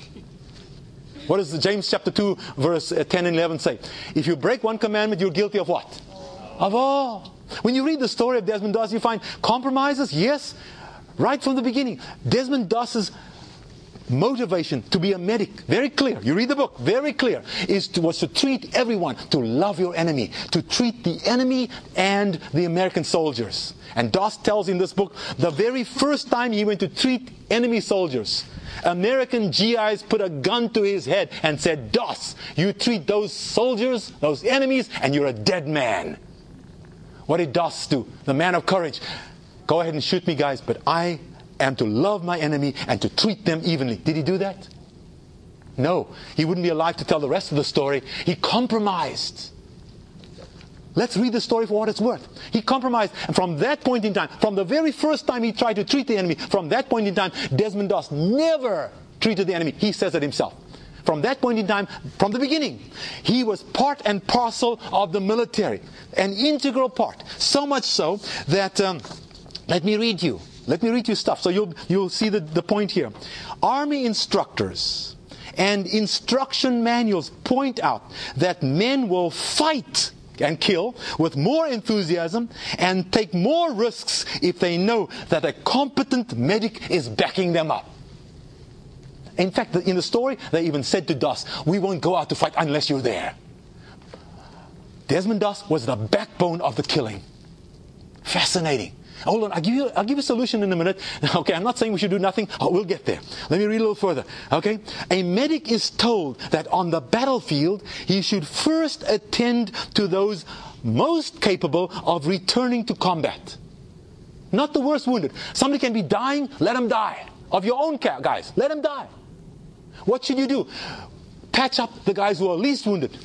A: What does James chapter 2, verse 10 and 11 say? If you break one commandment, you're guilty of what? Of all. When you read the story of Desmond Doss, you find compromises, yes, right from the beginning. Desmond Doss's motivation to be a medic, very clear. You read the book, very clear, was to treat everyone, to love your enemy, to treat the enemy and the American soldiers. And Doss tells in this book, the very first time he went to treat enemy soldiers, American GIs put a gun to his head and said, Doss, you treat those soldiers, those enemies, and you're a dead man. What did Doss do? The man of courage. Go ahead and shoot me, guys, but I am to love my enemy and to treat them evenly. Did he do that? No. He wouldn't be alive to tell the rest of the story. He compromised. Let's read the story for what it's worth. He compromised, and from that point in time, from the very first time he tried to treat the enemy, from that point in time, Desmond Doss never treated the enemy. He says it himself. From that point in time, from the beginning, he was part and parcel of the military, an integral part. So much so that, let me read you stuff so you'll see the point here. Army instructors and instruction manuals point out that men will fight and kill with more enthusiasm and take more risks if they know that a competent medic is backing them up. In fact, in the story, they even said to Doss, we won't go out to fight unless you're there. Desmond Doss was the backbone of the killing. Fascinating. Hold on, I'll give you a solution in a minute. Okay, I'm not saying we should do nothing. Oh, we'll get there. Let me read a little further. Okay, a medic is told that on the battlefield, he should first attend to those most capable of returning to combat. Not the worst wounded. Somebody can be dying, let him die. Of your own guys, let him die. What should you do? Patch up the guys who are least wounded.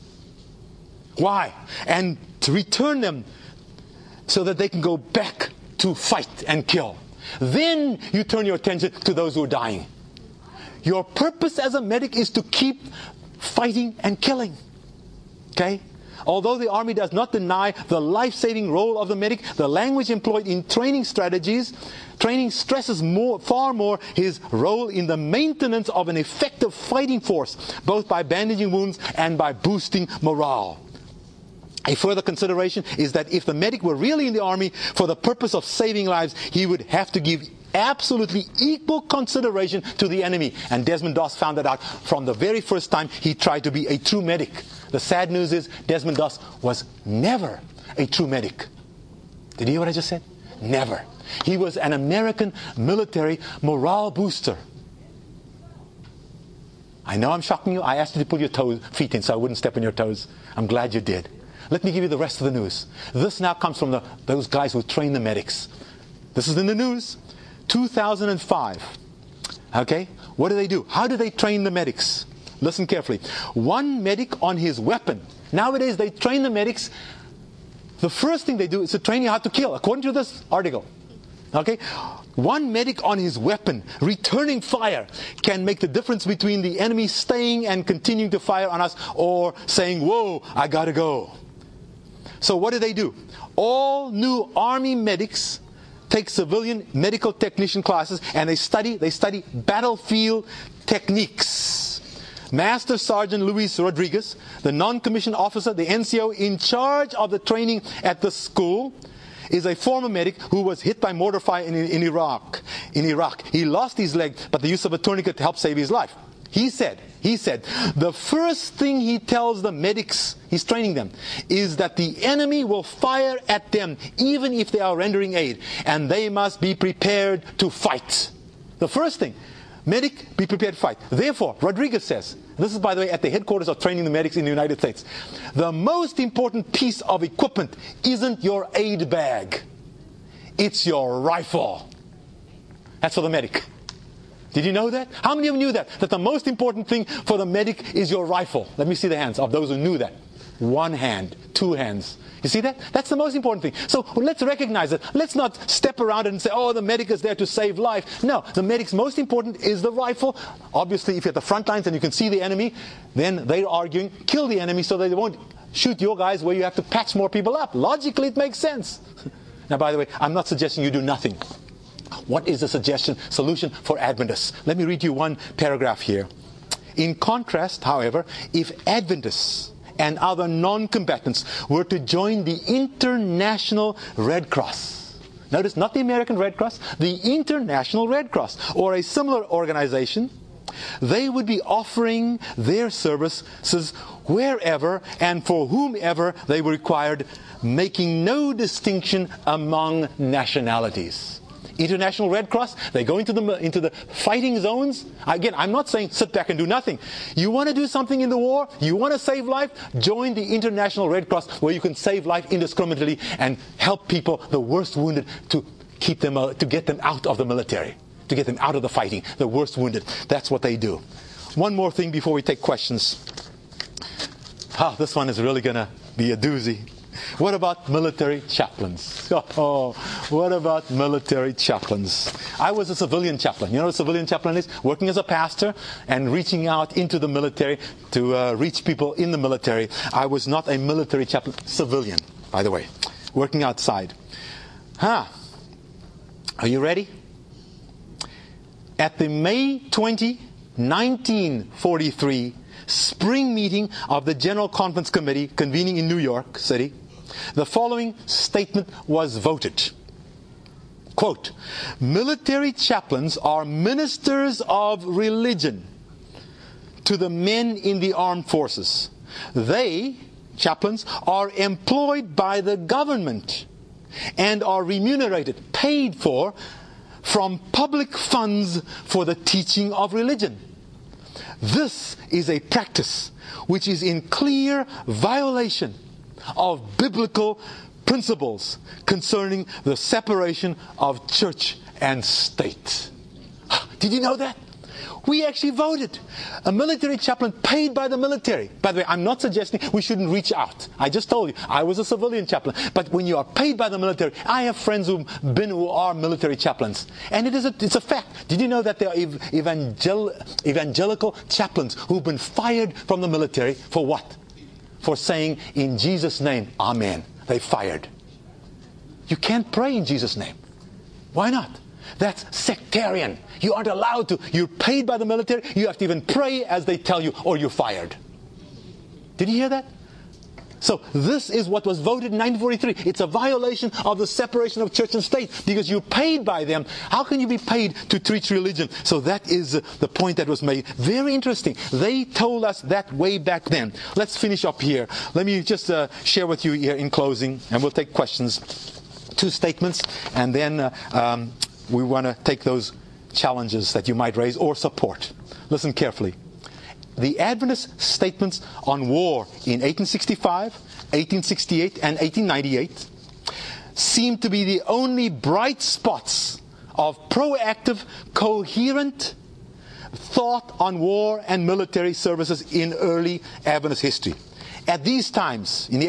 A: Why? And to return them so that they can go back to fight and kill. Then you turn your attention to those who are dying. Your purpose as a medic is to keep fighting and killing. Okay? Although the Army does not deny the life-saving role of the medic, the language employed in training strategies, training stresses far more his role in the maintenance of an effective fighting force, both by bandaging wounds and by boosting morale. A further consideration is that if the medic were really in the Army for the purpose of saving lives, he would have to give absolutely equal consideration to the enemy. And Desmond Doss found that out from the very first time he tried to be a true medic. The sad news is Desmond Doss was never a true medic. Did you hear what I just said? Never. He was an American military morale booster. I know I'm shocking you. I asked you to pull your feet in so I wouldn't step on your toes. I'm glad you did. Let me give you the rest of the news. This now comes from those guys who train the medics. This is in the news. 2005. Okay? What do? How do they train the medics? Listen carefully. One medic on his weapon. Nowadays they train the medics. The first thing they do is to train you how to kill, according to this article. Okay? One medic on his weapon, returning fire, can make the difference between the enemy staying and continuing to fire on us or saying, whoa, I gotta go. So what do? All new Army medics take civilian medical technician classes and they study battlefield techniques. Master Sergeant Luis Rodriguez, the non-commissioned officer, the NCO in charge of the training at the school, is a former medic who was hit by mortar fire in Iraq. He lost his leg, but the use of a tourniquet helped save his life. He said, the first thing he tells the medics, he's training them, is that the enemy will fire at them even if they are rendering aid, and they must be prepared to fight. The first thing, medic, be prepared to fight. Therefore, Rodriguez says, this is by the way at the headquarters of training the medics in the United States, the most important piece of equipment isn't your aid bag, it's your rifle. That's for the medic. Did you know that? How many of you knew that? That the most important thing for the medic is your rifle. Let me see the hands of those who knew that. One hand, two hands. You see that? That's the most important thing. So let's recognize it. Let's not step around and say, oh, the medic is there to save life. No, the medic's most important is the rifle. Obviously, if you're at the front lines and you can see the enemy, then they're arguing, kill the enemy so that they won't shoot your guys where you have to patch more people up. Logically, it makes sense. Now, by the way, I'm not suggesting you do nothing. What is the solution for Adventists? Let me read you one paragraph here. In contrast, however, if Adventists and other non-combatants were to join the International Red Cross, notice not the American Red Cross, the International Red Cross, or a similar organization, they would be offering their services wherever and for whomever they were required, making no distinction among nationalities. International Red Cross, they go into the fighting zones. Again, I'm not saying sit back and do nothing. You want to do something in the war? You want to save life? Join the International Red Cross, where you can save life indiscriminately and help people, the worst wounded, to keep them, to get them out of the military, to get them out of the fighting, the worst wounded. That's what they do. One more thing before we take questions. This one is really going to be a doozy. What about military chaplains? Oh, what about military chaplains? I was a civilian chaplain. You know what a civilian chaplain is? Working as a pastor and reaching out into the military to reach people in the military. I was not a military chaplain. Civilian, by the way. Working outside. Are you ready? At the May 20, 1943 spring meeting of the General Conference Committee convening in New York City, the following statement was voted. Quote, military chaplains are ministers of religion to the men in the armed forces. They, chaplains, are employed by the government and are remunerated, paid for, from public funds for the teaching of religion. This is a practice which is in clear violation of biblical principles concerning the separation of church and state. Did you know that? We actually voted. A military chaplain paid by the military. By the way, I'm not suggesting we shouldn't reach out. I just told you, I was a civilian chaplain. But when you are paid by the military, I have friends who are military chaplains. And it's a fact. Did you know that there are evangelical chaplains who've been fired from the military for what? For saying, in Jesus' name, Amen. They fired. You can't pray in Jesus' name. Why not? That's sectarian. You aren't allowed to. You're paid by the military. You have to even pray as they tell you, or you're fired. Did you hear that? So this is what was voted in 1943. It's a violation of the separation of church and state because you're paid by them. How can you be paid to teach religion? So that is the point that was made. Very interesting. They told us that way back then. Let's finish up here. Let me just share with you here in closing, and we'll take questions. 2 statements, and then we want to take those challenges that you might raise or support. Listen carefully. The Adventist statements on war in 1865, 1868, and 1898 seem to be the only bright spots of proactive, coherent thought on war and military services in early Adventist history. At these times, in the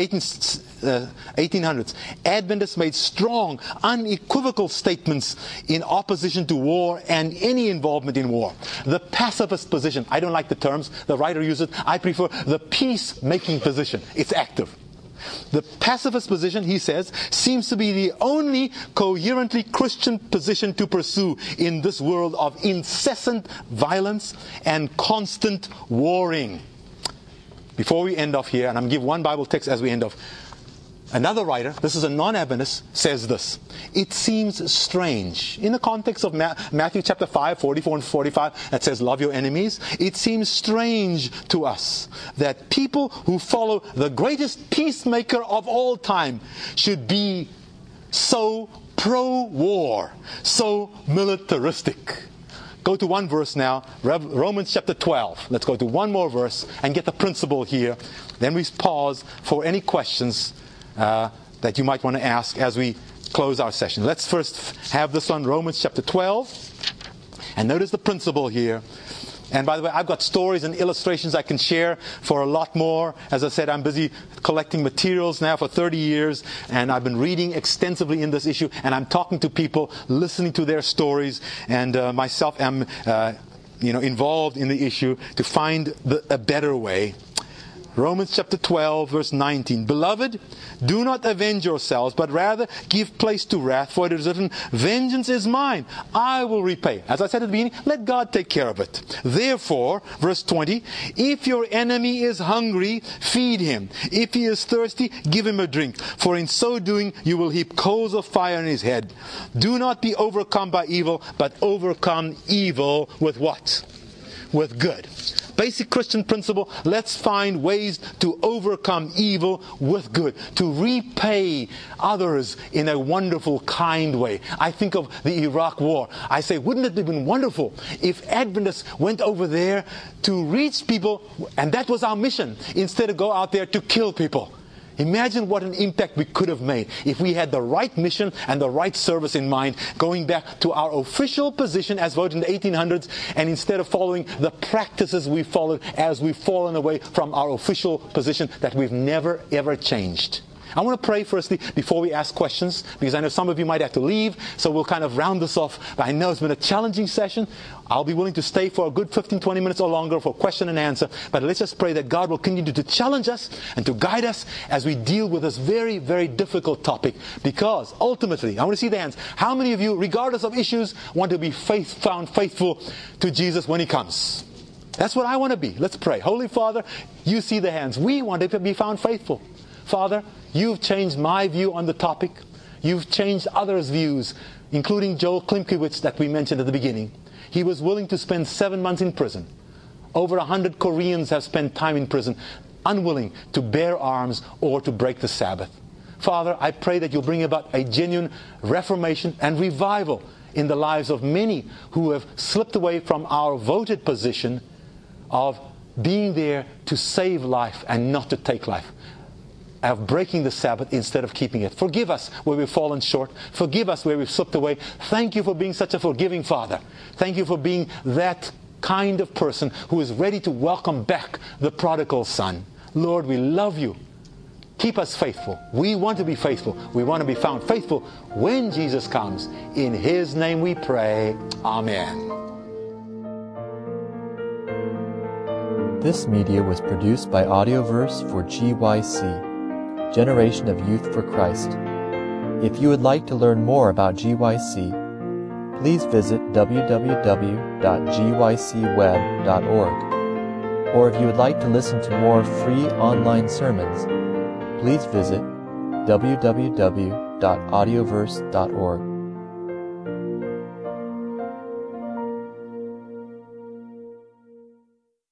A: 1800s, Adventists made strong, unequivocal statements in opposition to war and any involvement in war. The pacifist position, I don't like the terms, the writer uses it, I prefer the peacemaking position. It's active. The pacifist position, he says, seems to be the only coherently Christian position to pursue in this world of incessant violence and constant warring. Before we end off here, and I'm going to give one Bible text as we end off. Another writer, this is a non-Adventist, says this. It seems strange, in the context of Matthew chapter 5, 44 and 45, that says, love your enemies. It seems strange to us that people who follow the greatest peacemaker of all time should be so pro-war, so militaristic. Go to one verse now, Romans chapter 12. Let's go to one more verse and get the principle here. Then we pause for any questions that you might want to ask as we close our session. Let's first have this one, Romans chapter 12. And notice the principle here. And by the way, I've got stories and illustrations I can share for a lot more. As I said, I'm busy collecting materials now for 30 years, and I've been reading extensively in this issue, and I'm talking to people, listening to their stories, and myself am involved in the issue to find a better way. Romans chapter 12, verse 19. Beloved, do not avenge yourselves, but rather give place to wrath, for it is written, vengeance is mine, I will repay. As I said at the beginning, let God take care of it. Therefore, verse 20, if your enemy is hungry, feed him. If he is thirsty, give him a drink. For in so doing, you will heap coals of fire on his head. Do not be overcome by evil, but overcome evil with what? With good. Basic Christian principle, let's find ways to overcome evil with good, to repay others in a wonderful, kind way. I think of the Iraq War. I say, wouldn't it have been wonderful if Adventists went over there to reach people, and that was our mission, instead of go out there to kill people. Imagine what an impact we could have made if we had the right mission and the right service in mind, going back to our official position as voted in the 1800s, and instead of following the practices we followed as we've fallen away from our official position that we've never ever changed. I want to pray firstly before we ask questions, because I know some of you might have to leave, so we'll kind of round this off. I know it's been a challenging session. I'll be willing to stay for a good 15-20 minutes or longer for question and answer, but let's just pray that God will continue to challenge us and to guide us as we deal with this very, very difficult topic, because ultimately, I want to see the hands. How many of you, regardless of issues, want to be found faithful to Jesus when He comes? That's what I want to be. Let's pray. Holy Father, you see the hands. We want to be found faithful. Father, you've changed my view on the topic. You've changed others' views, including Joel Klimkiewicz that we mentioned at the beginning. He was willing to spend 7 months in prison. Over 100 Koreans have spent time in prison, unwilling to bear arms or to break the Sabbath. Father, I pray that you'll bring about a genuine reformation and revival in the lives of many who have slipped away from our voted position of being there to save life and not to take life, of breaking the Sabbath instead of keeping it. Forgive us where we've fallen short. Forgive us where we've slipped away. Thank you for being such a forgiving Father. Thank you for being that kind of person who is ready to welcome back the prodigal son. Lord, we love you. Keep us faithful. We want to be faithful. We want to be found faithful when Jesus comes. In His name we pray. Amen.
B: This media was produced by Audioverse for GYC, Generation of Youth for Christ. If you would like to learn more about GYC, please visit www.gycweb.org. Or if you would like to listen to more free online sermons, please visit www.audioverse.org.